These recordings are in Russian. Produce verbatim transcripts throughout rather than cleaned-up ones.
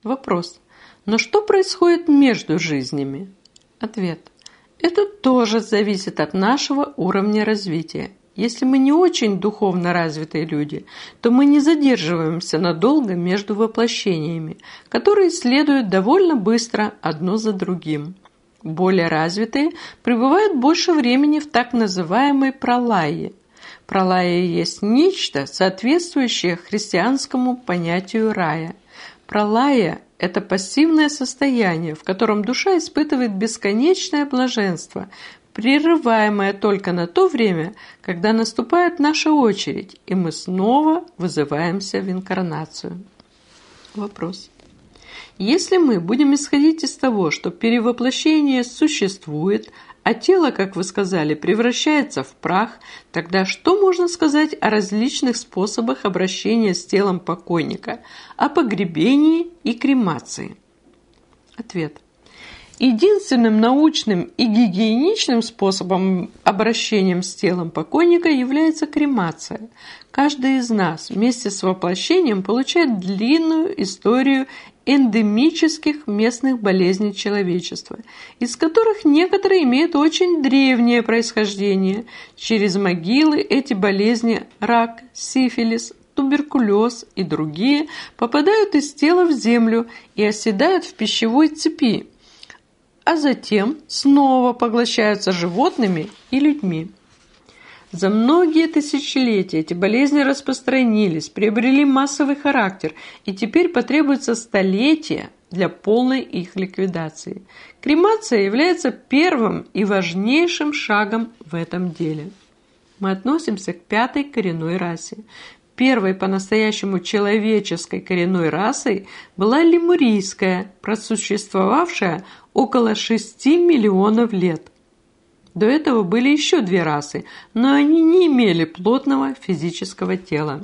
Вопрос. Но что происходит между жизнями? Ответ. Это тоже зависит от нашего уровня развития. Если мы не очень духовно развитые люди, то мы не задерживаемся надолго между воплощениями, которые следуют довольно быстро одно за другим. Более развитые пребывают больше времени в так называемой пралае. Пралая есть нечто, соответствующее христианскому понятию рая. Пралая – это пассивное состояние, в котором душа испытывает бесконечное блаженство, прерываемое только на то время, когда наступает наша очередь, и мы снова вызываемся в инкарнацию. Вопрос. Если мы будем исходить из того, что перевоплощение существует, а тело, как вы сказали, превращается в прах, тогда что можно сказать о различных способах обращения с телом покойника, о погребении и кремации? Ответ. Единственным научным и гигиеничным способом обращения с телом покойника является кремация. Каждый из нас вместе с воплощением получает длинную историю эндемических местных болезней человечества, из которых некоторые имеют очень древнее происхождение. Через могилы эти болезни – рак, сифилис, туберкулез и другие – попадают из тела в землю и оседают в пищевой цепи, а затем снова поглощаются животными и людьми. За многие тысячелетия эти болезни распространились, приобрели массовый характер, и теперь потребуется столетия для полной их ликвидации. Кремация является первым и важнейшим шагом в этом деле. Мы относимся к пятой коренной расе. Первой по-настоящему человеческой коренной расой была лемурийская, просуществовавшая около шести миллионов лет. До этого были еще две расы, но они не имели плотного физического тела.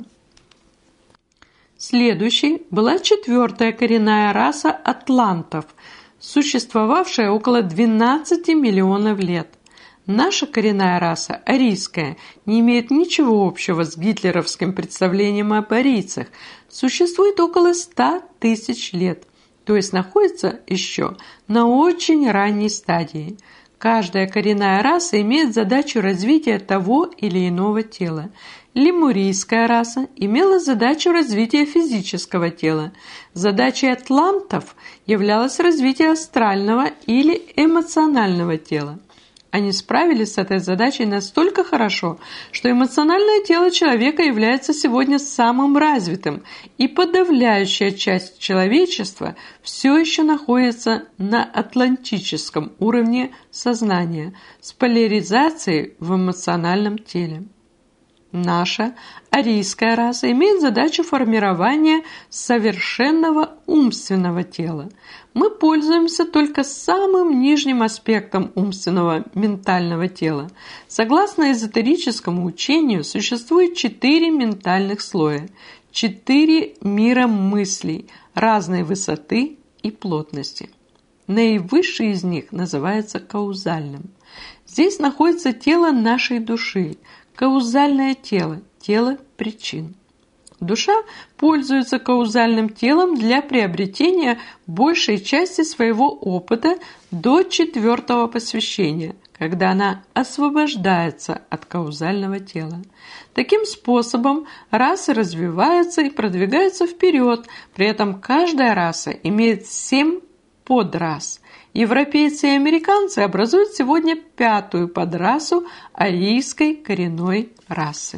Следующей была четвертая коренная раса атлантов, существовавшая около двенадцати миллионов лет. Наша коренная раса, арийская, не имеет ничего общего с гитлеровским представлением об арийцах, существует около ста тысяч лет, то есть находится еще на очень ранней стадии. Каждая коренная раса имеет задачу развития того или иного тела. Лемурийская раса имела задачу развития физического тела. Задачей атлантов являлось развитие астрального или эмоционального тела. Они справились с этой задачей настолько хорошо, что эмоциональное тело человека является сегодня самым развитым, и подавляющая часть человечества все еще находится на атлантическом уровне сознания с поляризацией в эмоциональном теле. Наша арийская раса имеет задачу формирования совершенного умственного тела. Мы пользуемся только самым нижним аспектом умственного ментального тела. Согласно эзотерическому учению, существует четыре ментальных слоя, четыре мира мыслей разной высоты и плотности. Наивысший из них называется каузальным. Здесь находится тело нашей души, каузальное тело, тело причин. Душа пользуется каузальным телом для приобретения большей части своего опыта до четвертого посвящения, когда она освобождается от каузального тела. Таким способом расы развиваются и продвигаются вперед, при этом каждая раса имеет семь подрас. Европейцы и американцы образуют сегодня пятую подрасу арийской коренной расы.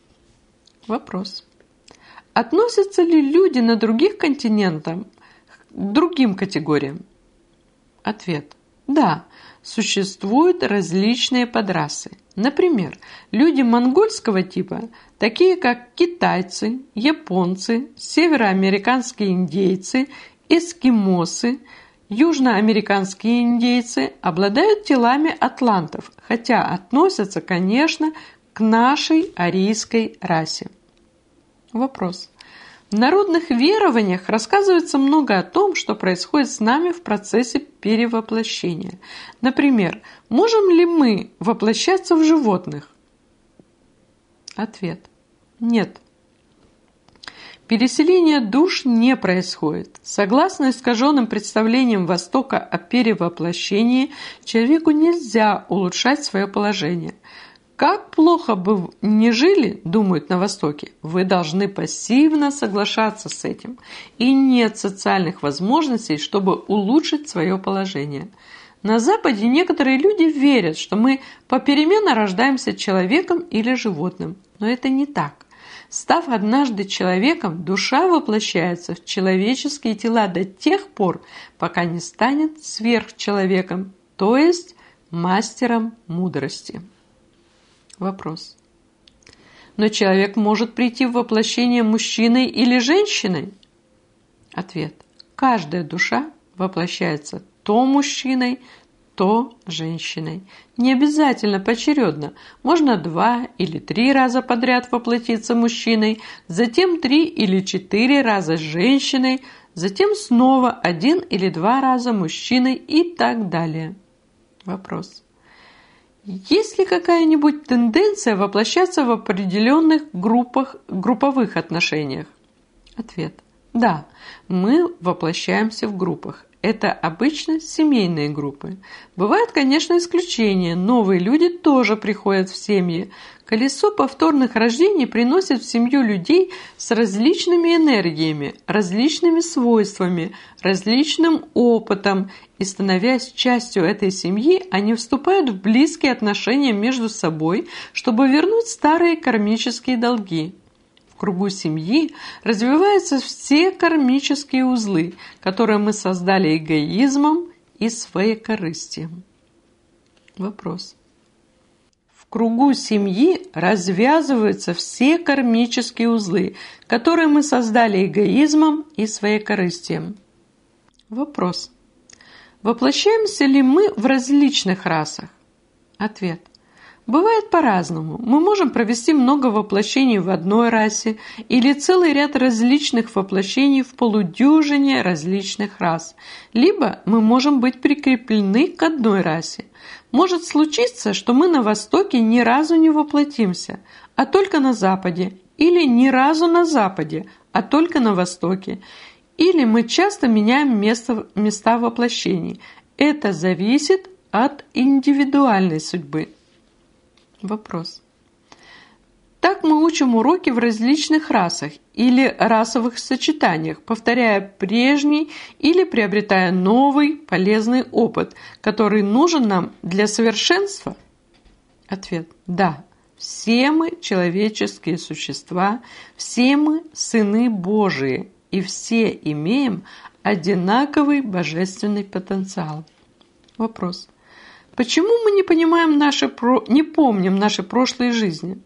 Вопрос. Относятся ли люди на других континентах к другим категориям? Ответ. Да, существуют различные подрасы. Например, люди монгольского типа, такие как китайцы, японцы, североамериканские индейцы, эскимосы, южноамериканские индейцы обладают телами атлантов, хотя относятся, конечно, к нашей арийской расе. Вопрос. В народных верованиях рассказывается много о том, что происходит с нами в процессе перевоплощения. Например, можем ли мы воплощаться в животных? Ответ. Нет. Переселение душ не происходит. Согласно искаженным представлениям Востока о перевоплощении, человеку нельзя улучшать свое положение. Как плохо бы вы ни жили, думают на Востоке, вы должны пассивно соглашаться с этим. И нет социальных возможностей, чтобы улучшить свое положение. На Западе некоторые люди верят, что мы попеременно рождаемся человеком или животным. Но это не так. Став однажды человеком, душа воплощается в человеческие тела до тех пор, пока не станет сверхчеловеком, то есть мастером мудрости. Вопрос. Но человек может прийти в воплощение мужчиной или женщиной? Ответ. Каждая душа воплощается то мужчиной, то женщиной. Не обязательно поочередно. Можно два или три раза подряд воплотиться мужчиной, затем три или четыре раза женщиной, затем снова один или два раза мужчиной и так далее. Вопрос. Есть ли какая-нибудь тенденция воплощаться в определенных группах, групповых отношениях? Ответ. Да, мы воплощаемся в группах. Это обычно семейные группы. Бывают, конечно, исключения. Новые люди тоже приходят в семьи. Колесо повторных рождений приносит в семью людей с различными энергиями, различными свойствами, различным опытом. И, становясь частью этой семьи, они вступают в близкие отношения между собой, чтобы вернуть старые кармические долги. В кругу семьи развиваются все кармические узлы, которые мы создали эгоизмом и своекорыстием. Вопрос. В кругу семьи развязываются все кармические узлы, которые мы создали эгоизмом и своекорыстием. Вопрос. Воплощаемся ли мы в различных расах? Ответ. Бывает по-разному. Мы можем провести много воплощений в одной расе или целый ряд различных воплощений в полудюжине различных рас. Либо мы можем быть прикреплены к одной расе. Может случиться, что мы на Востоке ни разу не воплотимся, а только на Западе, или ни разу на Западе, а только на Востоке. Или мы часто меняем место, места воплощений. Это зависит от индивидуальной судьбы. Вопрос. Так мы учим уроки в различных расах или расовых сочетаниях, повторяя прежний или приобретая новый полезный опыт, который нужен нам для совершенства? Ответ. Да. Все мы человеческие существа, все мы сыны Божии, и все имеем одинаковый божественный потенциал. Вопрос. Почему мы не понимаем наши про... не помним наши прошлые жизни?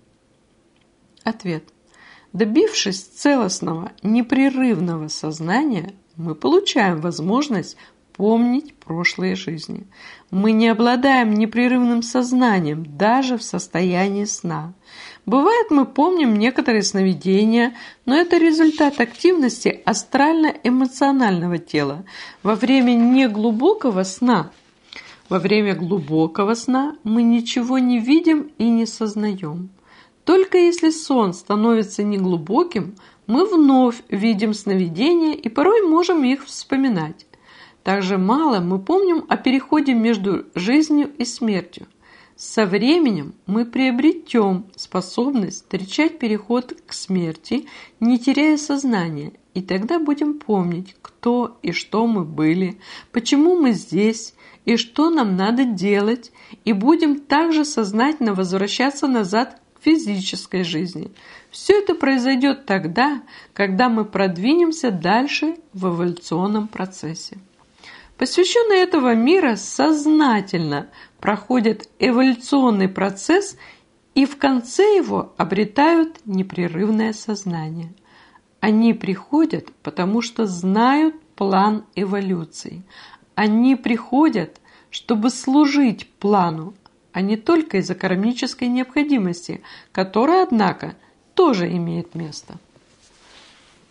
Ответ. Добившись целостного, непрерывного сознания, мы получаем возможность помнить прошлые жизни. Мы не обладаем непрерывным сознанием даже в состоянии сна. Бывает, мы помним некоторые сновидения, но это результат активности астрально-эмоционального тела во время неглубокого сна. Во время глубокого сна мы ничего не видим и не сознаем. Только если сон становится неглубоким, мы вновь видим сновидения и порой можем их вспоминать. Также мало мы помним о переходе между жизнью и смертью. Со временем мы приобретем способность встречать переход к смерти, не теряя сознания, и тогда будем помнить, кто и что мы были, почему мы здесь, и что нам надо делать, и будем также сознательно возвращаться назад к физической жизни. Все это произойдет тогда, когда мы продвинемся дальше в эволюционном процессе. Посвященные этого мира сознательно проходят эволюционный процесс и в конце его обретают непрерывное сознание. Они приходят, потому что знают план эволюции. Они приходят, чтобы служить плану, а не только из-за кармической необходимости, которая, однако, тоже имеет место.